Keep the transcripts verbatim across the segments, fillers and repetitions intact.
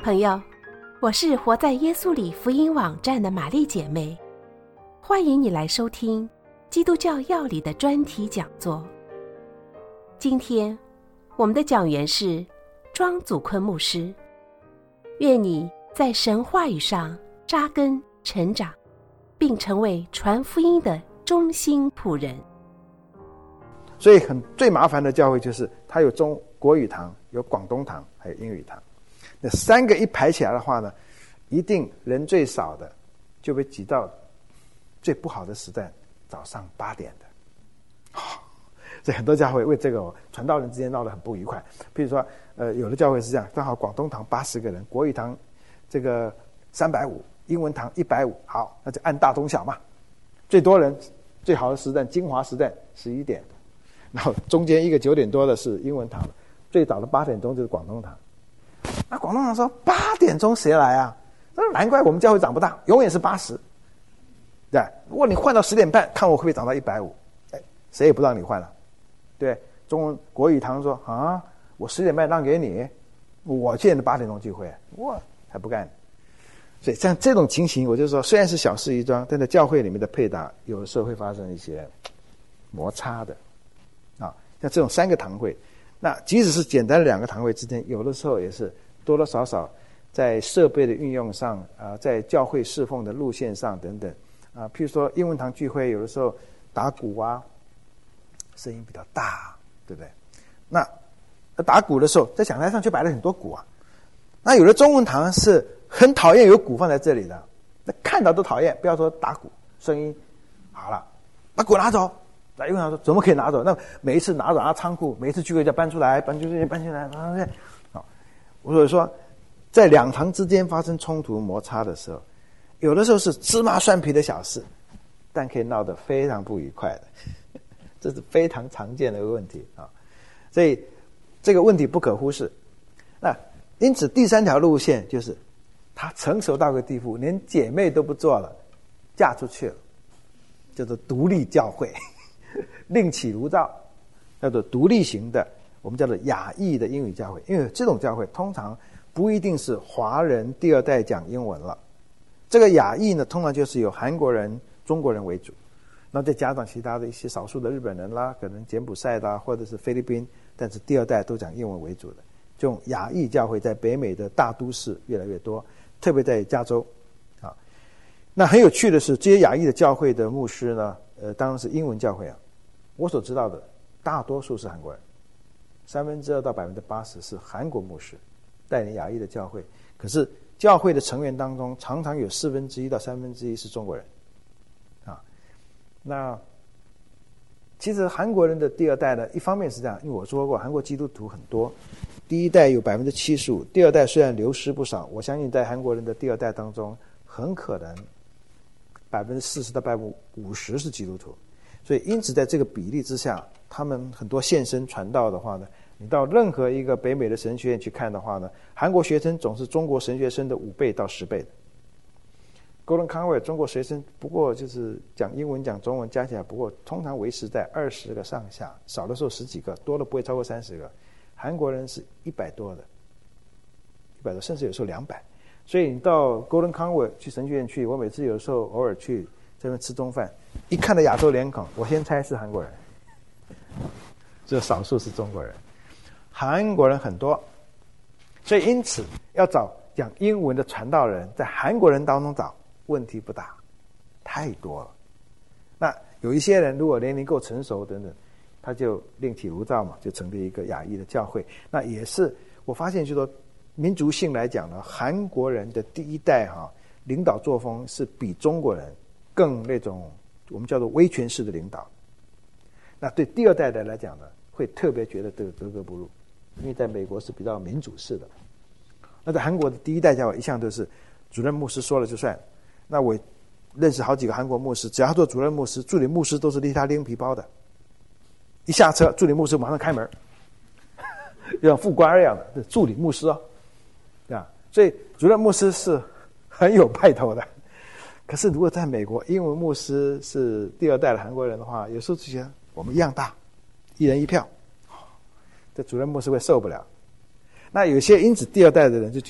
朋友，我是活在耶稣里福音网站的玛丽姐妹，欢迎你来收听基督教要理的专题讲座。今天我们的讲员是庄祖坤牧师，愿你在神话语上扎根成长，并成为传福音的忠心仆人。 所以很最麻烦的教会就是它有中国语堂，有广东堂，还有英语堂。那三个一排起来的话呢，一定人最少的就被挤到最不好的时段，早上八点的。哦，所以很多教会为这个传道人之间闹得很不愉快。譬如说，呃，有的教会是这样，刚好广东堂八十个人，国语堂这个三百五，英文堂一百五，好，那就按大中小嘛。最多人最好的时段，精华时段十一点，然后中间一个九点多的是英文堂，最早的八点钟就是广东堂。那广东堂说八点钟谁来啊？那难怪我们教会长不大，永远是八十。对，如果你换到十点半，看我会不会涨到一百五？哎，谁也不让你换了。对，中文国语堂说啊，我十点半让给你，我现在八点钟聚会，我才不干。所以像这种情形，我就说，虽然是小事一桩，但在教会里面的配搭，有的时候会发生一些摩擦的。啊，像这种三个堂会。那即使是简单的两个堂会之间，有的时候也是多多少少在设备的运用上啊、呃，在教会侍奉的路线上等等啊、呃，譬如说英文堂聚会，有的时候打鼓啊，声音比较大，对不对？那打鼓的时候，在讲台上就摆了很多鼓啊。那有的中文堂是很讨厌有鼓放在这里的，那看到都讨厌，不要说打鼓，声音好了，把鼓拿走。那英文堂说怎么可以拿走？那每一次拿走拿仓库，每一次聚会就搬出来，搬出来，搬进来，搬出来。好，所以说，在两堂之间发生冲突摩擦的时候，有的时候是芝麻蒜皮的小事，但可以闹得非常不愉快的，这是非常常见的一个问题啊。所以这个问题不可忽视。那因此第三条路线就是，他成熟到个地步，连姐妹都不做了，嫁出去了，叫做独立教会。另起炉灶，叫做独立型的，我们叫做亚裔的英语教会。因为这种教会通常不一定是华人第二代讲英文了，这个亚裔呢，通常就是由韩国人、中国人为主，那再加上其他的一些少数的日本人啦，可能柬埔寨啦，或者是菲律宾，但是第二代都讲英文为主的。这种亚裔教会在北美的大都市越来越多，特别在加州啊。那很有趣的是，这些亚裔的教会的牧师呢，呃，当然是英文教会啊。我所知道的，大多数是韩国人，三分之二到百分之八十是韩国牧师带领亚裔的教会。可是教会的成员当中，常常有四分之一到三分之一是中国人，啊，那其实韩国人的第二代呢，一方面是这样，因为我说过，韩国基督徒很多，第一代有百分之七十五，第二代虽然流失不少，我相信在韩国人的第二代当中，很可能百分之四十到百分之五十是基督徒。所以因此在这个比例之下，他们很多现身传道的话呢，你到任何一个北美的神学院去看的话呢，韩国学生总是中国神学生的五倍到十倍的。Golden Conway 中国学生不过就是讲英文讲中文加起来不过通常维持在二十个上下，少的时候十几个，多的不会超过三十个。韩国人是一百多的，一百多，甚至有时候两百。所以你到 Golden Conway 去神学院去，我每次有时候偶尔去这边吃中饭，一看到亚洲脸孔，我先猜是韩国人，只有少数是中国人。韩国人很多，所以因此要找讲英文的传道人，在韩国人当中找问题不大，太多了。那有一些人如果年龄够成熟等等，他就另起炉灶嘛，就成立一个亚裔的教会。那也是我发现，就说民族性来讲呢，韩国人的第一代哈、啊、领导作风是比中国人更那种我们叫做威权式的领导。那对第二代的来讲呢，会特别觉得这个格格不入，因为在美国是比较民主式的。那在韩国的第一代教会一向都是主任牧师说了就算。那我认识好几个韩国牧师，只要他做主任牧师，助理牧师都是替他拎皮包的。一下车，助理牧师马上开门，像副官一样的助理牧师哦，对吧？所以主任牧师是很有派头的。可是如果在美国，英文牧师是第二代的韩国人的话，有时候就觉得我们一样大，一人一票，这主任牧师会受不了。那有些因此第二代的人就觉得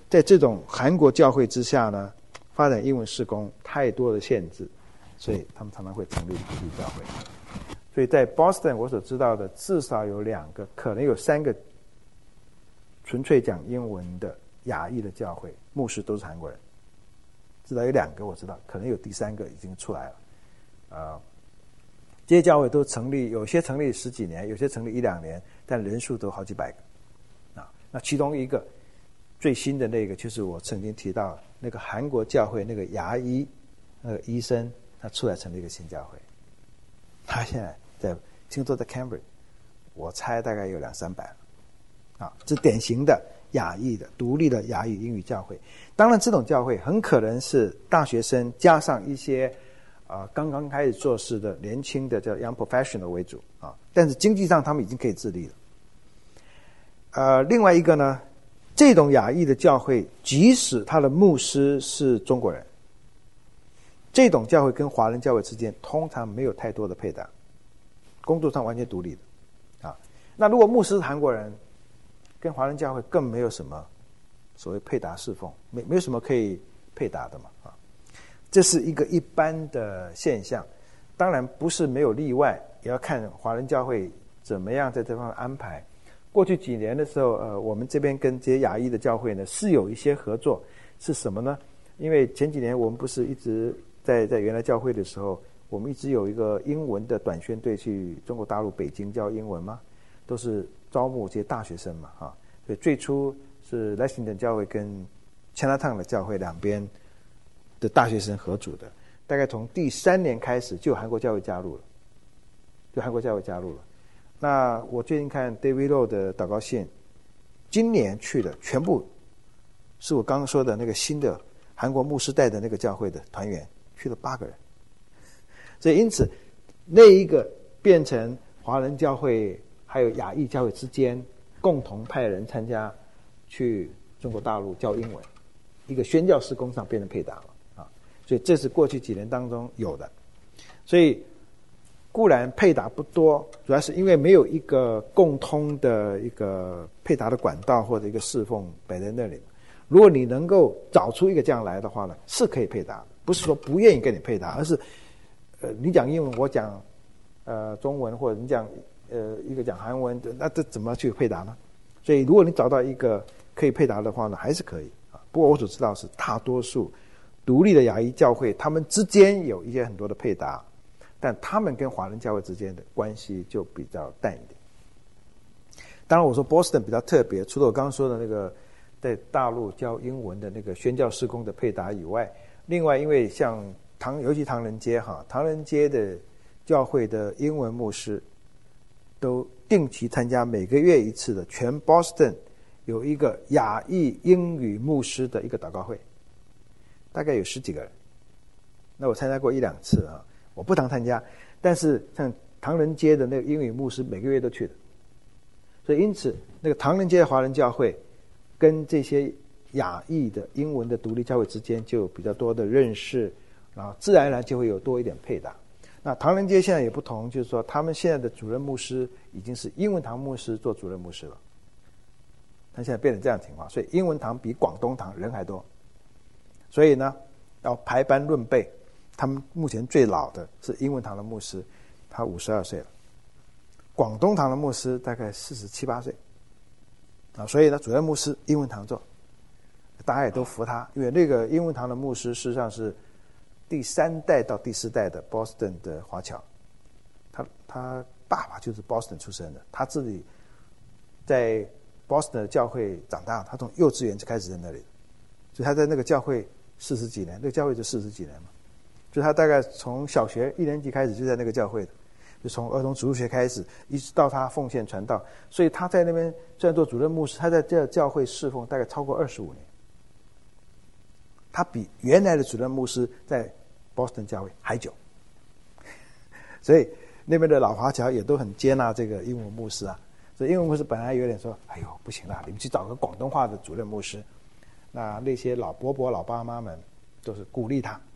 在这种韩国教会之下呢，发展英文事工太多的限制，所以他们常常会成立独立教会。所以在 Boston 我所知道的至少有两个，可能有三个纯粹讲英文的亚裔的教会，牧师都是韩国人。至少有两个我知道，可能有第三个已经出来了。呃，这些教会都成立，有些成立十几年，有些成立一两年，但人数都好几百个。啊，那其中一个最新的那个就是我曾经提到那个韩国教会那个牙医那个医生，他出来成立一个新教会，他现在在听说在 Cambridge， 我猜大概有两三百了。啊，这典型的亚裔的独立的亚裔英语教会。当然这种教会很可能是大学生加上一些啊、呃、刚刚开始做事的年轻的叫 young professional 为主啊，但是经济上他们已经可以自立了。呃，另外一个呢，这种亚裔的教会，即使他的牧师是中国人，这种教会跟华人教会之间通常没有太多的配搭，工作上完全独立的啊。那如果牧师是韩国人，跟华人教会更没有什么所谓配搭侍奉，没没有什么可以配搭的嘛啊。这是一个一般的现象，当然不是没有例外，也要看华人教会怎么样在这方面安排。过去几年的时候，呃，我们这边跟这些亚裔的教会呢是有一些合作，是什么呢？因为前几年我们不是一直在在原来教会的时候，我们一直有一个英文的短宣队去中国大陆北京教英文嘛，都是招募这些大学生嘛，啊，所以最初是 Lexington 教会跟 Chinatown 的教会两边的大学生合组的，大概从第三年开始就有韩国教会加入了，就韩国教会加入了。那我最近看 David Low 的祷告信，今年去的全部是我刚刚说的那个新的韩国牧师带的那个教会的团员，去了八个人。所以因此那一个变成华人教会还有亚裔教会之间共同派人参加去中国大陆教英文，一个宣教事工上变成配搭了啊！所以这是过去几年当中有的。所以固然配搭不多，主要是因为没有一个共通的一个配搭的管道或者一个侍奉摆在那里。如果你能够找出一个这样来的话呢，是可以配搭的，不是说不愿意跟你配搭，而是呃你讲英文，我讲呃中文，或者你讲呃一个讲韩文，那这怎么去配搭呢？所以如果你找到一个可以配搭的话呢，还是可以啊。不过我所知道是大多数独立的亚裔教会，他们之间有一些很多的配搭，但他们跟华人教会之间的关系就比较淡一点。当然我说 Boston 比较特别，除了我刚刚说的那个在大陆教英文的那个宣教事工的配搭以外，另外因为像唐尤其唐人街哈，唐人街的教会的英文牧师都定期参加每个月一次的全 Boston 有一个亚裔英语牧师的一个祷告会，大概有十几个人。那我参加过一两次啊，我不常参加，但是像唐人街的那个英语牧师每个月都去的，所以因此那个唐人街的华人教会跟这些亚裔的英文的独立教会之间就有比较多的认识，然后自然而然就会有多一点配搭。那唐人街现在也不同，就是说他们现在的主任牧师已经是英文堂牧师做主任牧师了，他现在变成这样的情况，所以英文堂比广东堂人还多，所以呢要排班论辈。他们目前最老的是英文堂的牧师，他五十二岁了，广东堂的牧师大概四十七八岁啊，所以呢主任牧师英文堂做，大家也都服他，因为那个英文堂的牧师事实上是第三代到第四代的 Boston 的华侨，他他爸爸就是 Boston 出生的，他自己在 Boston 的教会长大，他从幼稚园就开始在那里，所以他在那个教会四十几年，那个教会就四十几年嘛，就他大概从小学一年级开始就在那个教会的，就从儿童主日学开始，一直到他奉献传道，所以他在那边虽然做主任牧师，他在这教会侍奉大概超过二十五年，他比原来的主任牧师在 Boston 教会还久，所以那边的老华侨也都很接纳这个英文牧师啊。所以英文牧师本来有点说，哎呦不行啦，你们去找个广东话的主任牧师。那那些老伯伯老爸妈们都是鼓励他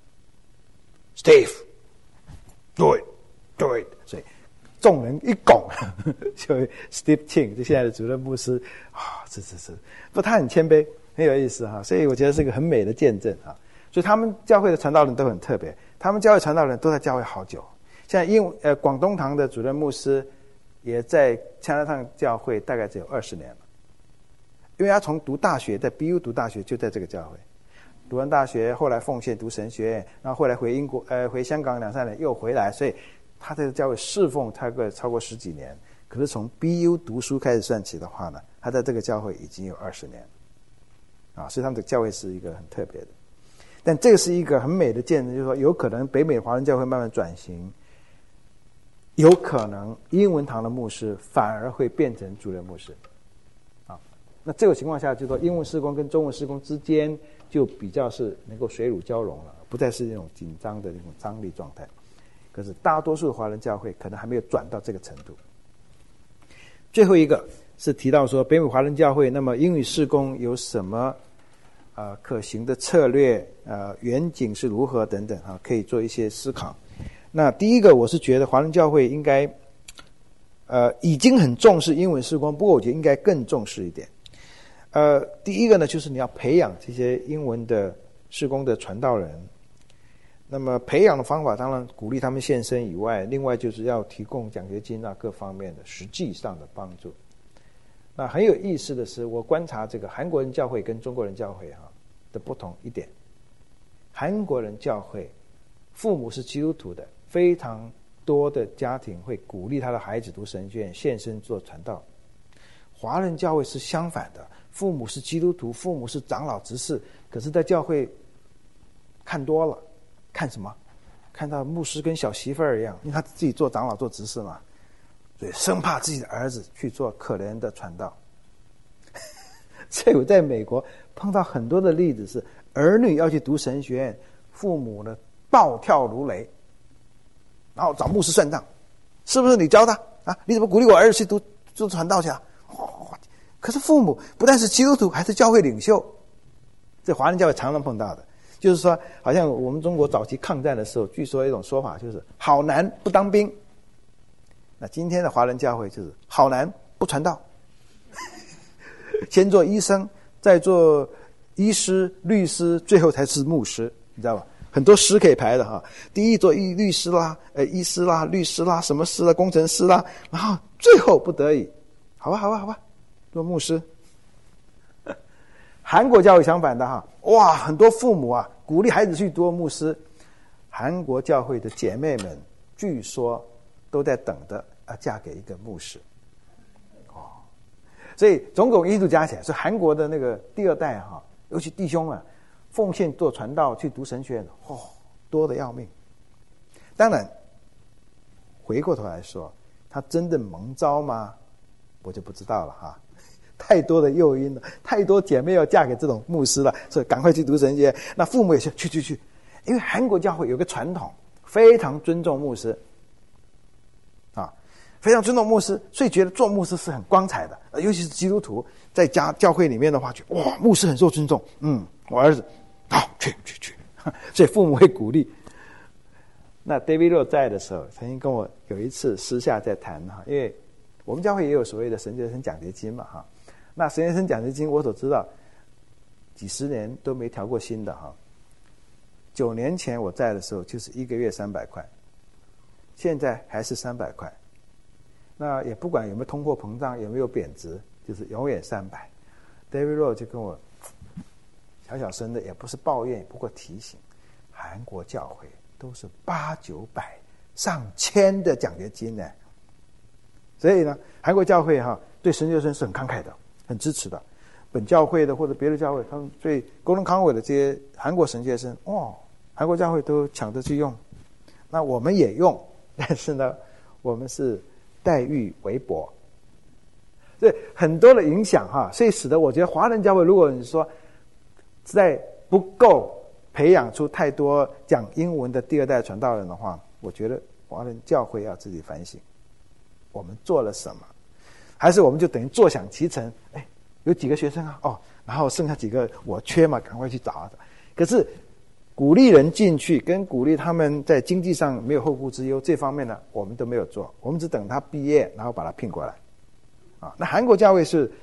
Steve do it do it， 所以众人一拱就 Steve Ching 就现在的主任牧师啊，是是是，不他很谦卑， 很有意思哈。所以我觉得是一个很美的见证啊。所以他们教会的传道人都很特别，他们教会传道人都在教会好久。像英呃广东堂的主任牧师也在加拿大教会大概只有二十年了，因为他从读大学在 B U 读大学就在这个教会，读完大学后来奉献读神学院，然后后来回英国呃回香港两三年又回来，所以他在教会侍奉超过超过十几年。可是从 B U 读书开始算起的话呢，他在这个教会已经有二十年啊，所以他们的教会是一个很特别的。但这个是一个很美的见证，就是说有可能北美华人教会慢慢转型，有可能英文堂的牧师反而会变成主任牧师啊。那这个情况下，就是说英文事工跟中文事工之间就比较是能够水乳交融了，不再是那种紧张的那种张力状态。可是大多数的华人教会可能还没有转到这个程度。最后一个是提到说北美华人教会，那么英语事工有什么呃可行的策略，呃远景是如何等等啊，可以做一些思考。那第一个，我是觉得华人教会应该呃已经很重视英文事工，不过我觉得应该更重视一点。呃第一个呢，就是你要培养这些英文的事工的传道人。那么培养的方法当然鼓励他们献身以外，另外就是要提供奖学金啊各方面的实际上的帮助。那很有意思的是，我观察这个韩国人教会跟中国人教会哈、啊、的不同一点，韩国人教会父母是基督徒的，非常多的家庭会鼓励他的孩子读神学院，献身做传道。华人教会是相反的，父母是基督徒，父母是长老执事，可是在教会看多了，看什么？看到牧师跟小媳妇儿一样，因为他自己做长老做执事嘛，所以生怕自己的儿子去做可怜的传道。所以我在美国碰到很多的例子是，儿女要去读神学院，父母呢暴跳如雷，然后找牧师算账，是不是你教他啊？你怎么鼓励我儿子去读做传道去啊？哦，可是父母不但是基督徒，还是教会领袖，这华人教会常常碰到的。就是说，好像我们中国早期抗战的时候，据说有一种说法就是“好男不当兵”。那今天的华人教会就是“好男不传道”，先做医生，再做医师、律师，最后才是牧师，你知道吧？很多师可以排的哈，第一做医律师啦，呃，医师啦、律师啦、什么师啦、工程师啦，然后最后不得已，好吧，好吧，好吧，做牧师。韩国教会相反的哈，哇，很多父母啊鼓励孩子去做牧师。韩国教会的姐妹们据说都在等着啊嫁给一个牧师。哦，所以总共一度加起来，是韩国的那个第二代哈，尤其弟兄啊，奉献做传道去读神学院，哦，多得要命。当然，回过头来说，他真的蒙召吗？我就不知道了哈。太多的诱因了，太多姐妹要嫁给这种牧师了，所以赶快去读神学。那父母也是去去去，因为韩国教会有个传统，非常尊重牧师，啊，非常尊重牧师，所以觉得做牧师是很光彩的。尤其是基督徒在家教会里面的话，就哇，牧师很受尊重。嗯，我儿子好去去去，所以父母会鼓励。那 David Rowe 在的时候，曾经跟我有一次私下在谈哈，因为我们教会也有所谓的神学生奖学金嘛哈。那神学生奖学金我所知道几十年都没调过新的哈。九年前我在的时候就是一个月三百块，现在还是三百块。那也不管有没有通货膨胀，有没有贬值，就是永远三百。David Rowe 就跟我小小声的，也不是抱怨，不过提醒，韩国教会都是八九百、上千的奖学金呢。所以呢，韩国教会哈对神学生是很慷慨的。很支持的，本教会的或者别的教会，他们对Golden Convoy的这些韩国神学生，哦，韩国教会都抢着去用，那我们也用，但是呢，我们是待遇微薄，所以很多的影响哈，所以使得我觉得华人教会，如果你说在不够培养出太多讲英文的第二代传道人的话，我觉得华人教会要自己反省，我们做了什么。还是我们就等于坐享其成，哎，有几个学生啊，哦，然后剩下几个我缺嘛，赶快去找。可是鼓励人进去，跟鼓励他们在经济上没有后顾之忧这方面呢，我们都没有做，我们只等他毕业，然后把他聘过来。啊，那韩国教会是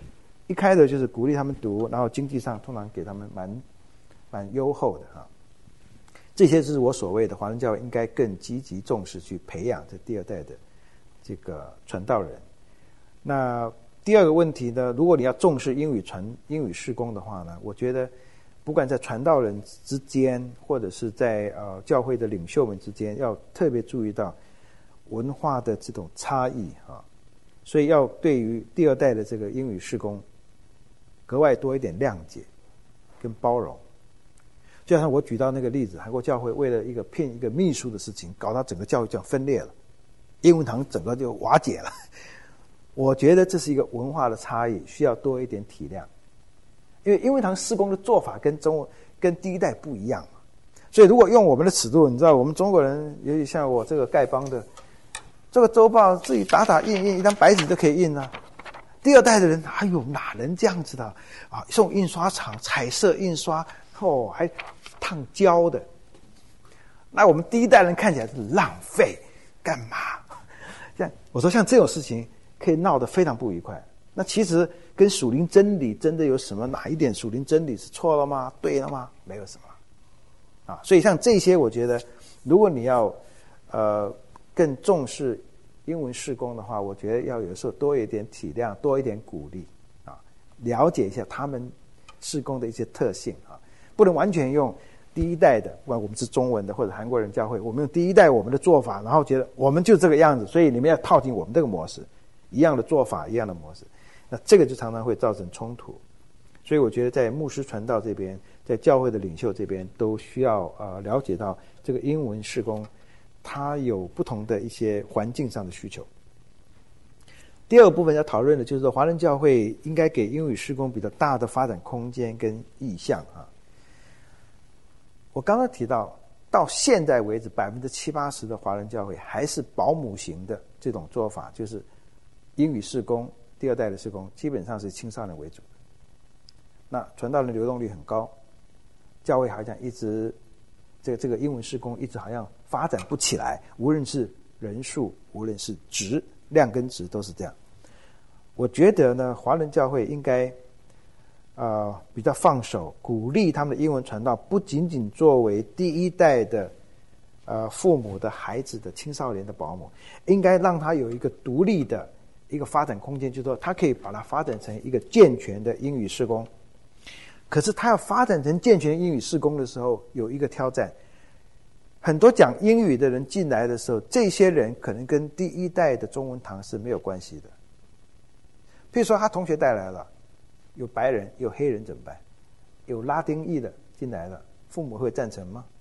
一开头就是鼓励他们读，然后经济上通常给他们蛮蛮优厚的啊。这些就是我所谓的华人教会应该更积极重视去培养这第二代的这个传道人。那第二个问题呢，如果你要重视英语传英语事工的话呢，我觉得不管在传道人之间，或者是在呃教会的领袖们之间，要特别注意到文化的这种差异啊，所以要对于第二代的这个英语事工格外多一点谅解跟包容。就像我举到那个例子，韩国教会为了一个聘一个秘书的事情，搞到整个教会这样分裂了，英文堂整个就瓦解了。我觉得这是一个文化的差异，需要多一点体谅。因为英文堂事工的做法跟中跟第一代不一样嘛，所以如果用我们的尺度，你知道我们中国人，尤其像我这个丐帮的，这个周报自己打打印印，一张白纸就可以印了。第二代的人，哎呦，哪能这样子的啊？送印刷厂彩色印刷，哦，还烫胶的。那我们第一代人看起来是浪费，干嘛？像我说像这种事情可以闹得非常不愉快。那其实跟属灵真理真的有什么哪一点属灵真理是错了吗？对了吗？没有什么啊。所以像这些，我觉得如果你要呃更重视英文事工的话，我觉得要有时候多一点体谅，多一点鼓励啊，了解一下他们事工的一些特性啊，不能完全用第一代的，不管我们是中文的或者韩国人教会，我们用第一代我们的做法，然后觉得我们就这个样子，所以你们要套进我们这个模式，一样的做法，一样的模式。那这个就常常会造成冲突，所以我觉得在牧师传道这边，在教会的领袖这边，都需要呃了解到这个英文事工，它有不同的一些环境上的需求。第二个部分要讨论的就是说，华人教会应该给英语事工比较大的发展空间跟意向啊。我刚刚提到，到现在为止，百分之七八十的华人教会还是保姆型的这种做法，就是英语事工。第二代的事工基本上是青少年为主，那传道人流动率很高，教会好像一直这个这个英文事工一直好像发展不起来，无论是人数，无论是值，量跟值都是这样。我觉得呢，华人教会应该呃比较放手，鼓励他们的英文传道，不仅仅作为第一代的呃父母的孩子的青少年的保姆，应该让他有一个独立的一个发展空间，就是说他可以把它发展成一个健全的英语事工。可是他要发展成健全的英语事工的时候，有一个挑战，很多讲英语的人进来的时候，这些人可能跟第一代的中文堂是没有关系的。譬如说他同学带来了，有白人有黑人怎么办？有拉丁裔的进来了，父母会赞成吗？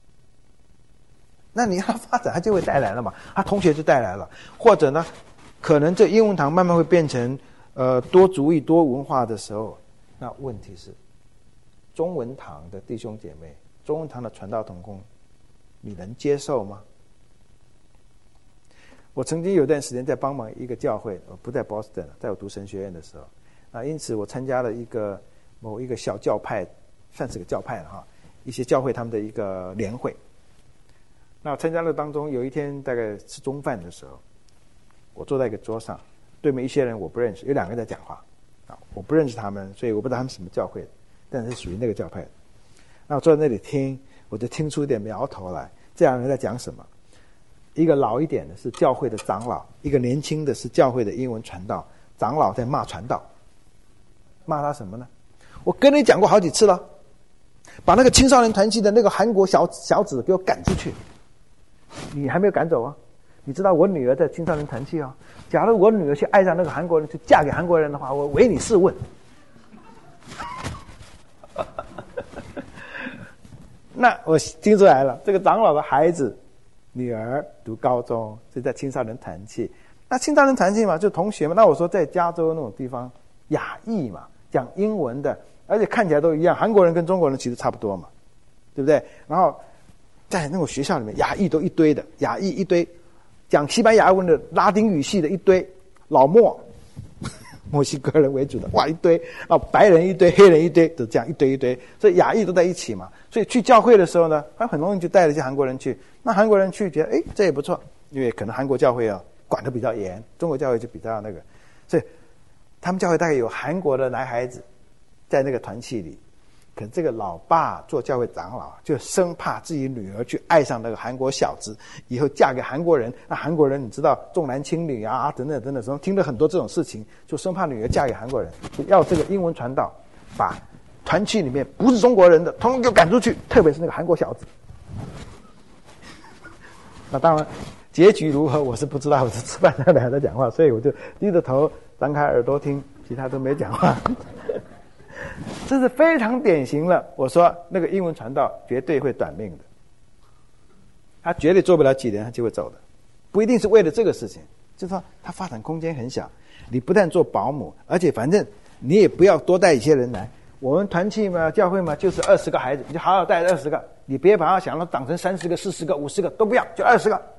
那你要发展他就会带来了嘛，他同学就带来了。或者呢，可能这英文堂慢慢会变成呃多族裔多文化的时候，那问题是中文堂的弟兄姐妹，中文堂的传道同工，你能接受吗？我曾经有段时间在帮忙一个教会，我不在 Boston， 在我读神学院的时候啊，因此我参加了一个某一个小教派，算是个教派了哈，一些教会他们的一个联会。那我参加了当中，有一天大概吃中饭的时候，我坐在一个桌上，对面一些人我不认识，有两个人在讲话啊，我不认识他们，所以我不知道他们什么教会的，但是属于那个教派的。那我坐在那里听，我就听出一点苗头来，这两个人在讲什么。一个老一点的是教会的长老，一个年轻的是教会的英文传道。长老在骂传道，骂他什么呢？我跟你讲过好几次了，把那个青少年团契的那个韩国小小子给我赶出去。你还没有赶走啊？你知道我女儿在青少年团契哦，假如我女儿去爱上那个韩国人，去嫁给韩国人的话，我唯你是问。那我听出来了，这个长老的孩子女儿读高中，是在青少年团契。那青少年团契嘛，就同学嘛。那我说在加州那种地方，亚裔嘛，讲英文的，而且看起来都一样，韩国人跟中国人其实差不多嘛，对不对？然后在那种学校里面，亚裔都一堆的，亚裔一堆，讲西班牙文的、拉丁语系的一堆，老墨，墨西哥人为主的，哇一堆，然后白人一堆，黑人一堆，都这样一堆一堆，所以亚裔都在一起嘛。所以去教会的时候呢，他很容易就带了一些韩国人去。那韩国人去觉得，哎，这也不错，因为可能韩国教会啊管得比较严，中国教会就比较那个，所以他们教会大概有韩国的男孩子在那个团契里，可这个老爸做教会长老，就生怕自己女儿去爱上那个韩国小子，以后嫁给韩国人，那韩国人你知道重男轻女啊，等等等等，什么听了很多这种事情，就生怕女儿嫁给韩国人，就要这个英文传道，把团契里面不是中国人的统统给赶出去，特别是那个韩国小子。那当然结局如何我是不知道，我是吃饭上来在讲话，所以我就低着头张开耳朵听，其他都没讲话。这是非常典型了，我说那个英文传道绝对会短命的，他绝对做不了几年他就会走的，不一定是为了这个事情，就是说他发展空间很小，你不但做保姆，而且反正你也不要多带一些人来，我们团契嘛教会嘛就是二十个孩子，你就好好带二十个，你别把它想到长成三十个四十个五十个都不要，就二十个。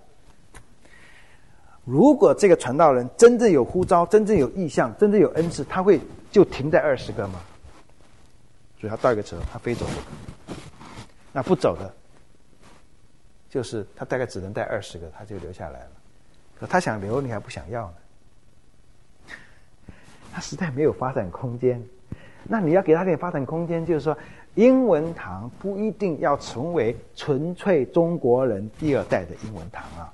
如果这个传道人真正有呼召，真正有意向，真正有恩赐，他会就停在二十个吗？所以他到一个时候他非走不可，那不走的就是他大概只能带二十个，他就留下来了。可他想留你还不想要呢，他实在没有发展空间。那你要给他点发展空间，就是说英文堂不一定要成为纯粹中国人第二代的英文堂啊，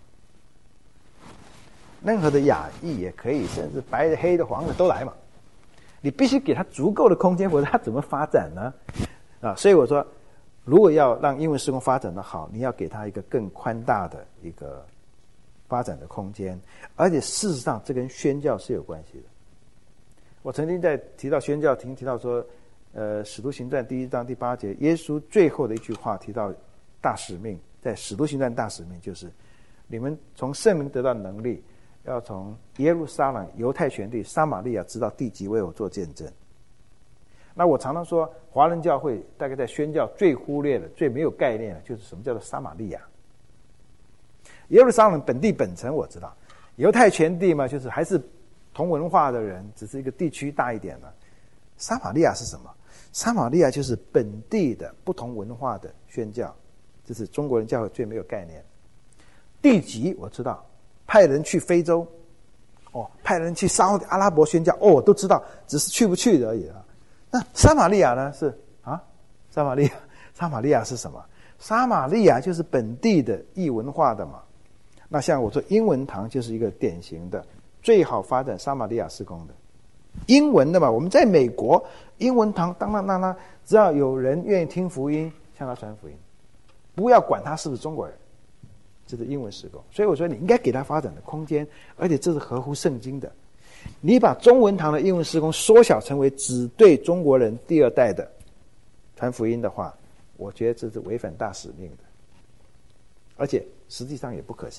任何的亚裔也可以，甚至白的黑的黄的都来嘛，你必须给他足够的空间，否则他怎么发展呢？啊，所以我说如果要让英文事工发展的好，你要给他一个更宽大的一个发展的空间，而且事实上这跟宣教是有关系的。我曾经在提到宣教庭提到说，呃，使徒行传第一章第八节，耶稣最后的一句话提到大使命，在使徒行传大使命就是你们从圣灵得到能力，要从耶路撒冷、犹太全地、撒玛利亚直到地极为我做见证。那我常常说，华人教会大概在宣教最忽略的、最没有概念的，就是什么叫做撒玛利亚。耶路撒冷本地本城我知道，犹太全地嘛，就是还是同文化的人，只是一个地区大一点了。撒玛利亚是什么？撒玛利亚就是本地的不同文化的宣教，这是中国人教会最没有概念。地极我知道，派人去非洲，哦，派人去沙特阿拉伯宣教，哦，我都知道，只是去不去而已啊。那撒玛利亚呢？是啊，撒玛利亚，撒玛利亚是什么？撒玛利亚就是本地的异文化的嘛。那像我说英文堂就是一个典型的最好发展撒玛利亚事工的英文的嘛。我们在美国英文堂当当当当，只要有人愿意听福音，向他传福音，不要管他是不是中国人，这是英文事工。所以我说你应该给他发展的空间，而且这是合乎圣经的。你把中文堂的英文事工缩小成为只对中国人第二代的传福音的话，我觉得这是违反大使命的，而且实际上也不可行。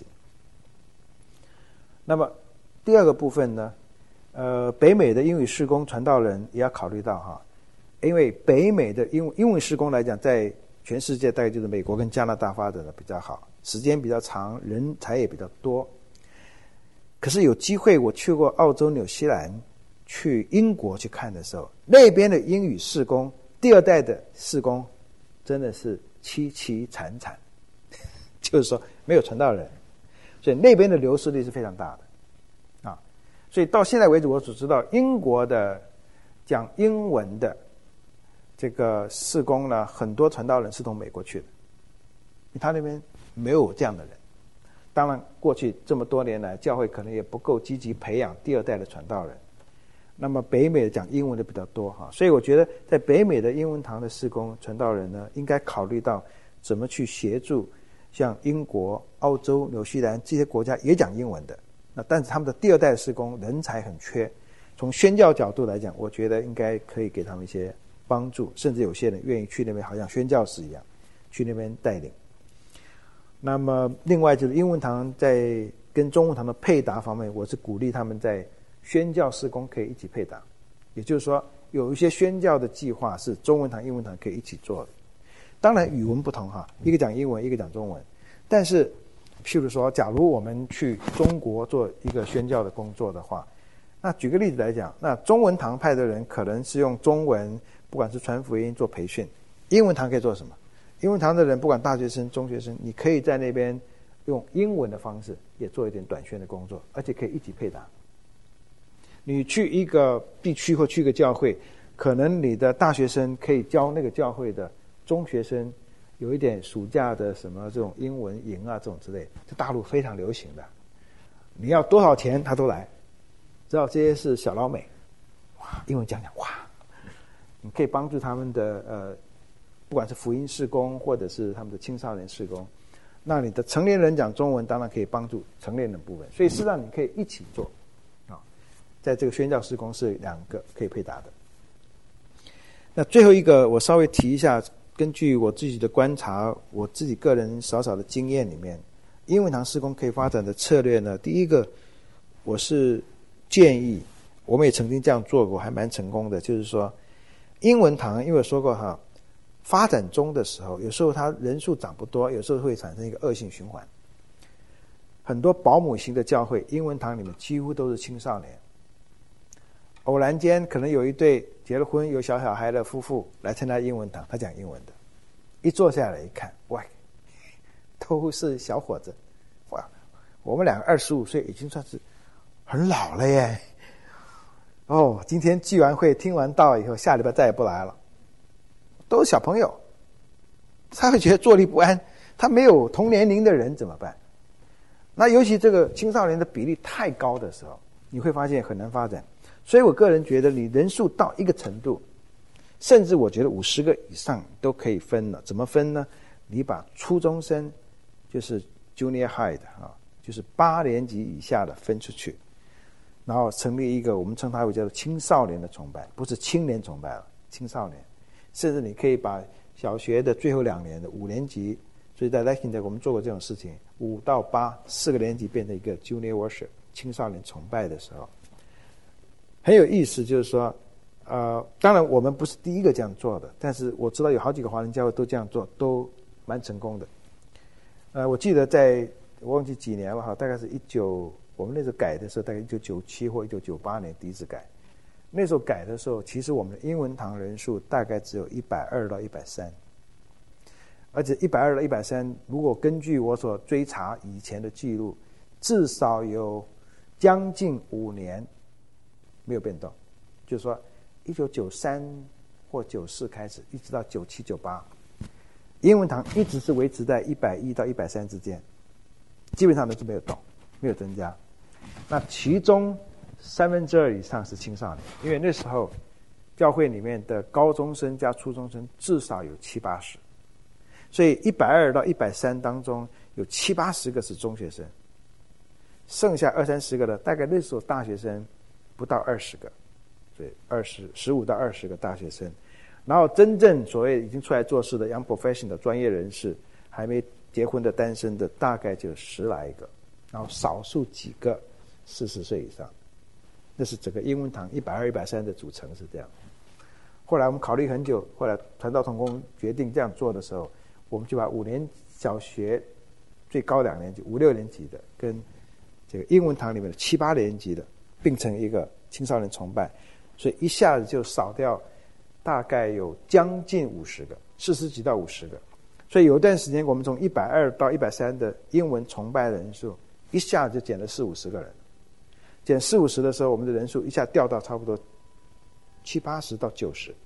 那么第二个部分呢，呃，北美的英语事工传道人也要考虑到哈，因为北美的英英文事工来讲，在全世界大概就是美国跟加拿大发展的比较好，时间比较长，人才也比较多。可是有机会我去过澳洲、纽西兰，去英国去看的时候，那边的英语事工第二代的事工真的是凄凄惨惨，就是说没有传道人，所以那边的流失率是非常大的啊。所以到现在为止，我所知道英国的讲英文的这个事工呢，很多传道人是从美国去的，因为他那边没有这样的人。当然过去这么多年来，教会可能也不够积极培养第二代的传道人，那么北美讲英文的比较多哈，所以我觉得在北美的英文堂的事工传道人呢，应该考虑到怎么去协助像英国、澳洲、纽西兰这些国家也讲英文的，那但是他们的第二代的事工人才很缺，从宣教角度来讲，我觉得应该可以给他们一些帮助，甚至有些人愿意去那边，好像宣教士一样去那边带领。那么另外就是英文堂在跟中文堂的配搭方面，我是鼓励他们在宣教事工可以一起配搭，也就是说有一些宣教的计划是中文堂英文堂可以一起做的。当然语文不同哈，一个讲英文一个讲中文，但是譬如说假如我们去中国做一个宣教的工作的话，那举个例子来讲，那中文堂派的人可能是用中文不管是传福音做培训，英文堂可以做什么？英文堂的人不管大学生中学生，你可以在那边用英文的方式也做一点短宣的工作，而且可以一起配搭。 你去一个地区或去一个教会，可能你的大学生可以教那个教会的中学生有一点暑假的什么这种英文营啊，这种之类，在大陆非常流行的。你要多少钱他都来，知道这些是小老美，哇，英文讲讲哇，你可以帮助他们的呃，不管是福音事工或者是他们的青少年事工。那你的成年人讲中文，当然可以帮助成年人的部分，所以事实上你可以一起做啊，在这个宣教事工是两个可以配搭的。那最后一个我稍微提一下，根据我自己的观察，我自己个人少少的经验里面，英文堂事工可以发展的策略呢，第一个我是建议，我们也曾经这样做过，还蛮成功的，就是说英文堂，因为我说过哈，发展中的时候，有时候它人数涨不多，有时候会产生一个恶性循环。很多保姆型的教会，英文堂里面几乎都是青少年。偶然间可能有一对结了婚有小小孩的夫妇来参加英文堂，他讲英文的，一坐下来一看，哇，都是小伙子，哇，我们两个二十五岁已经算是很老了耶。哦，今天聚完会听完道以后，下礼拜再也不来了。都是小朋友，他会觉得坐立不安，他没有同年龄的人怎么办？那尤其这个青少年的比例太高的时候，你会发现很难发展。所以我个人觉得，你人数到一个程度，甚至我觉得五十个以上都可以分了。怎么分呢？你把初中生，就是 junior high 的啊，就是八年级以下的分出去，然后成立一个我们称它为叫做青少年的崇拜，不是青年崇拜了，青少年。甚至你可以把小学的最后两年的五年级，所以在 Lexington 我们做过这种事情，五到八四个年级变成一个 Junior Worship 青少年崇拜的时候，很有意思。就是说，呃，当然我们不是第一个这样做的，但是我知道有好几个华人教会都这样做，都蛮成功的。呃，我记得在我忘记几年了哈，大概是一九我们那时候改的时候，大概一九九七或一九九八年第一次改。那时候改的时候，其实我们的英文堂人数大概只有一百二到一百三，而且一百二到一百三，如果根据我所追查以前的记录，至少有将近五年没有变动。就是说，一九九三或九四开始，一直到九七九八，英文堂一直是维持在一百一到一百三之间，基本上都是没有动，没有增加。那其中三分之二以上是青少年，因为那时候教会里面的高中生加初中生至少有七八十，所以一百二到一百三当中有七八十个是中学生，剩下二三十个的大概那时候大学生不到二十个，所以二十十五到二十个大学生，然后真正所谓已经出来做事的 young profession 的专业人士，还没结婚的单身的大概就十来个，然后少数几个四十岁以上。那是整个英文堂一百二、一百三的组成是这样。后来我们考虑很久，后来传道同工决定这样做的时候，我们就把五年小学最高两年级、五六年级的跟这个英文堂里面的七八年级的并成一个青少年崇拜，所以一下子就少掉大概有将近五十个，四十几到五十个。所以有一段时间，我们从一百二到一百三的英文崇拜人数，一下子就减了四五十个人。减四五十的时候，我们的人数一下掉到差不多七八十到九十。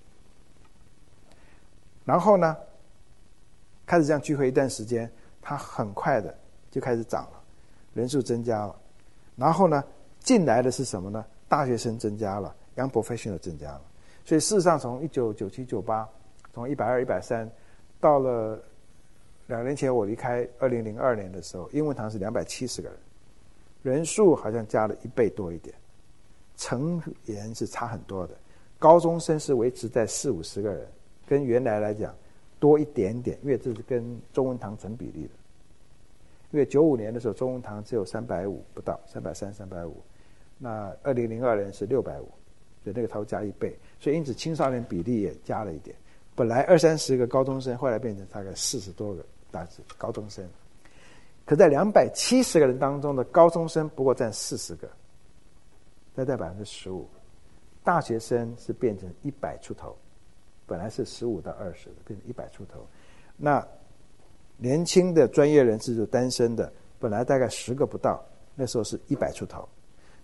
然后呢，开始这样聚会一段时间，它很快的就开始涨了，人数增加了。然后呢，进来的是什么呢？大学生增加了 ，young professional 增加了。所以事实上，从一九九七九八，从一百二、一百三，到了两年前我离开二零零二年的时候，英文堂是两百七十个人。人数好像加了一倍多一点，成员是差很多的。高中生是维持在四五十个人，跟原来来讲多一点点，因为这是跟中文堂成比例的。因为九五年的时候，中文堂只有三百五不到，三百三、三百五，那二零零二年是六百五，所以那个超加一倍，所以因此青少年比例也加了一点。本来二三十个高中生，后来变成大概四十多个大致高中生。可在两百七十个人当中的高中生不过占四十个，大概百分之十五，大学生是变成一百出头，本来是十五到二十的，变成一百出头。那年轻的专业人士就单身的，本来大概十个不到，那时候是一百出头。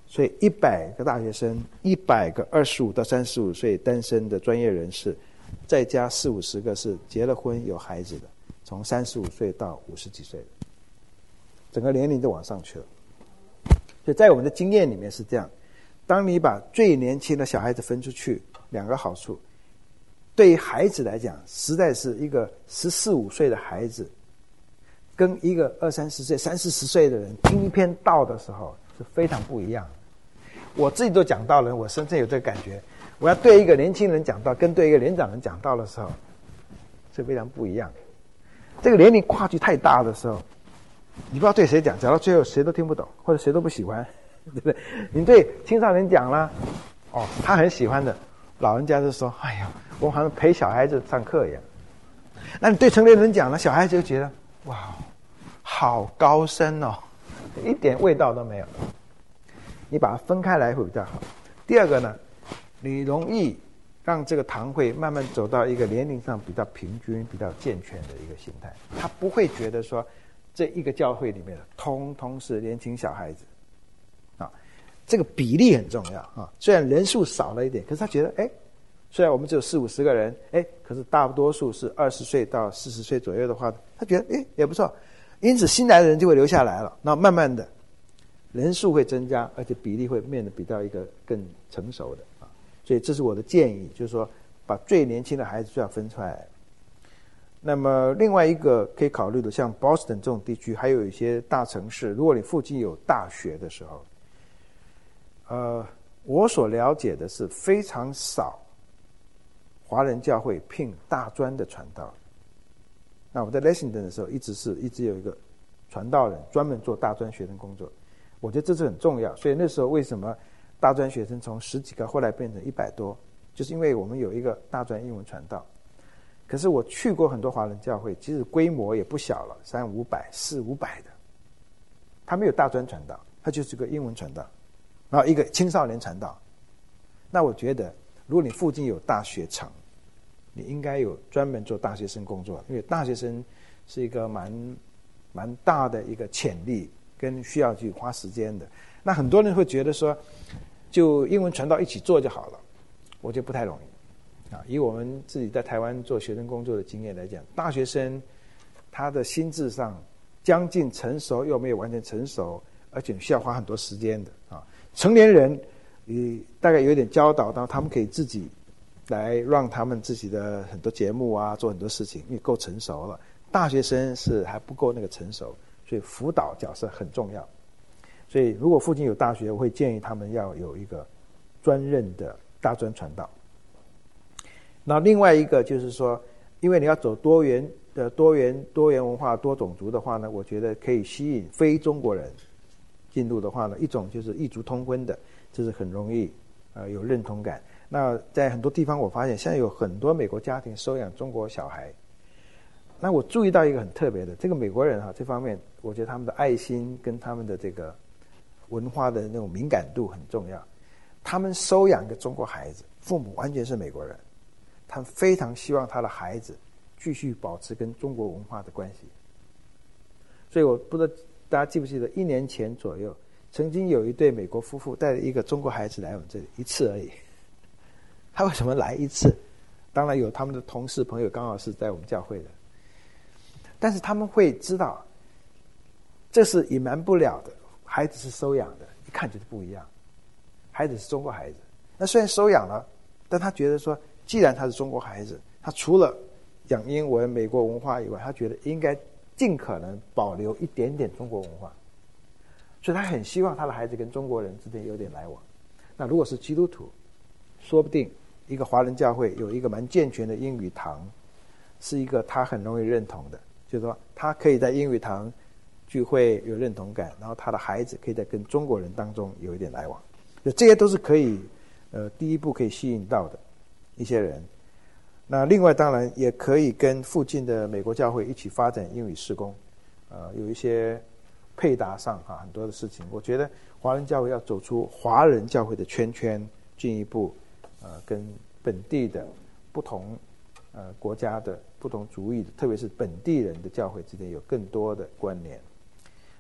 所以一百个大学生，一百个二十五到三十五岁单身的专业人士，再加四五十个是结了婚有孩子的，从三十五岁到五十几岁的，整个年龄都往上去了。所以在我们的经验里面是这样，当你把最年轻的小孩子分出去，两个好处，对于孩子来讲，实在是一个十四五岁的孩子跟一个二三十岁三四十岁的人听一篇道的时候是非常不一样的。我自己都讲道了，我深深有这个感觉，我要对一个年轻人讲道跟对一个年长人讲道的时候是非常不一样的。这个年龄跨距太大的时候，你不知道对谁讲，讲到最后谁都听不懂，或者谁都不喜欢，对不对？你对青少年讲啦，哦，他很喜欢的，老人家就说：“哎呀，我好像陪小孩子上课一样。”那你对成年人讲了，小孩子就觉得哇，好高深哦，一点味道都没有。你把它分开来会比较好。第二个呢，你容易让这个堂会慢慢走到一个年龄上比较平均、比较健全的一个形态，他不会觉得说这一个教会里面通通是年轻小孩子啊，这个比例很重要啊。虽然人数少了一点，可是他觉得，哎，虽然我们只有四五十个人，哎，可是大多数是二十岁到四十岁左右的话，他觉得，哎，也不错。因此，新来的人就会留下来了。那慢慢的，人数会增加，而且比例会变得比较一个更成熟的啊。所以这是我的建议，就是说，把最年轻的孩子最好分出来。那么另外一个可以考虑的，像 Boston 这种地区，还有一些大城市，如果你附近有大学的时候，呃，我所了解的是非常少华人教会聘大专的传道。那我在 Lexington 的时候，一直是一直有一个传道人专门做大专学生工作，我觉得这是很重要。所以那时候为什么大专学生从十几个后来变成一百多，就是因为我们有一个大专英文传道。可是我去过很多华人教会，其实规模也不小了，三五百、四五百的，他没有大专传道，他就是个英文传道，然后一个青少年传道。那我觉得，如果你附近有大学城，你应该有专门做大学生工作，因为大学生是一个蛮蛮大的一个潜力，跟需要去花时间的。那很多人会觉得说，就英文传道一起做就好了，我觉得不太容易。啊，以我们自己在台湾做学生工作的经验来讲，大学生他的心智上将近成熟又没有完全成熟，而且需要花很多时间的啊。成年人，你大概有点教导到他们可以自己来让他们自己的很多节目啊，做很多事情，因为够成熟了。大学生是还不够那个成熟，所以辅导角色很重要。所以如果附近有大学，我会建议他们要有一个专任的大专传道。那另外一个就是说，因为你要走多元的多元多元文化多种族的话呢，我觉得可以吸引非中国人进入的话呢，一种就是异族通婚的，这是很容易呃有认同感。那在很多地方我发现现在有很多美国家庭收养中国小孩，那我注意到一个很特别的，这个美国人哈、啊、这方面，我觉得他们的爱心跟他们的这个文化的那种敏感度很重要。他们收养一个中国孩子，父母完全是美国人，他们非常希望他的孩子继续保持跟中国文化的关系。所以我不知道大家记不记得，一年前左右，曾经有一对美国夫妇带着一个中国孩子来我们这里一次而已。他为什么来一次？当然有他们的同事朋友刚好是在我们教会的，但是他们会知道，这是隐瞒不了的，孩子是收养的，一看就是不一样。孩子是中国孩子，那虽然收养了，但他觉得说，既然他是中国孩子，他除了讲英文、美国文化以外，他觉得应该尽可能保留一点点中国文化，所以他很希望他的孩子跟中国人之间有点来往。那如果是基督徒，说不定一个华人教会有一个蛮健全的英语堂，是一个他很容易认同的，就是说他可以在英语堂聚会有认同感，然后他的孩子可以在跟中国人当中有一点来往，就这些都是可以呃第一步可以吸引到的一些人。那另外当然也可以跟附近的美国教会一起发展英语事工，呃有一些配搭上哈、啊、很多的事情。我觉得华人教会要走出华人教会的圈圈，进一步呃跟本地的不同呃国家的不同族裔的，特别是本地人的教会之间有更多的关联。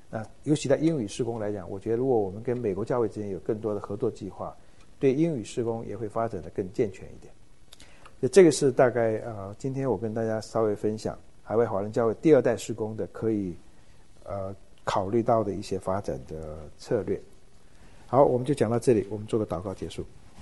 那尤其在英语事工来讲，我觉得如果我们跟美国教会之间有更多的合作计划，对英语事工也会发展的更健全一点。就这个是大概呃，今天我跟大家稍微分享海外华人教会第二代事工的可以呃考虑到的一些发展的策略。好，我们就讲到这里，我们做个祷告结束。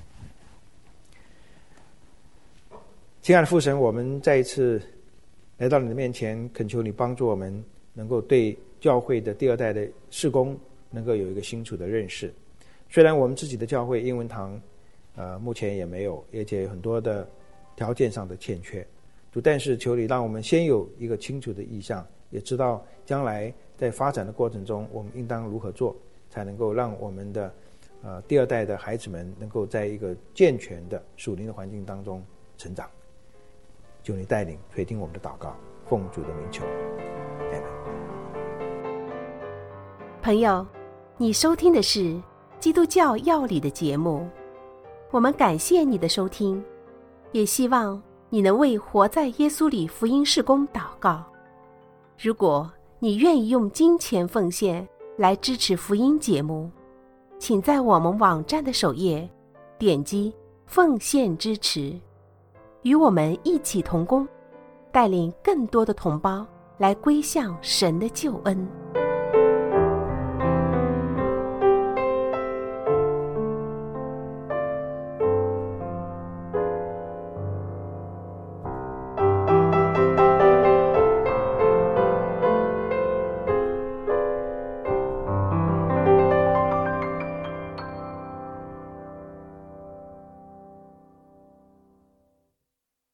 亲爱的父神，我们再一次来到你的面前，恳求你帮助我们能够对教会的第二代的事工能够有一个清楚的认识。虽然我们自己的教会英文堂呃目前也没有，而且有很多的条件上的欠缺，但是求你让我们先有一个清楚的意向，也知道将来在发展的过程中我们应当如何做，才能够让我们的呃第二代的孩子们能够在一个健全的属灵的环境当中成长。求你带领垂听我们的祷告，奉主的名求，阿们。 朋友，你收听的是基督教要理的节目，我们感谢你的收听，也希望你能为活在耶稣里福音事工祷告。如果你愿意用金钱奉献来支持福音节目，请在我们网站的首页点击奉献支持，与我们一起同工，带领更多的同胞来归向神的救恩。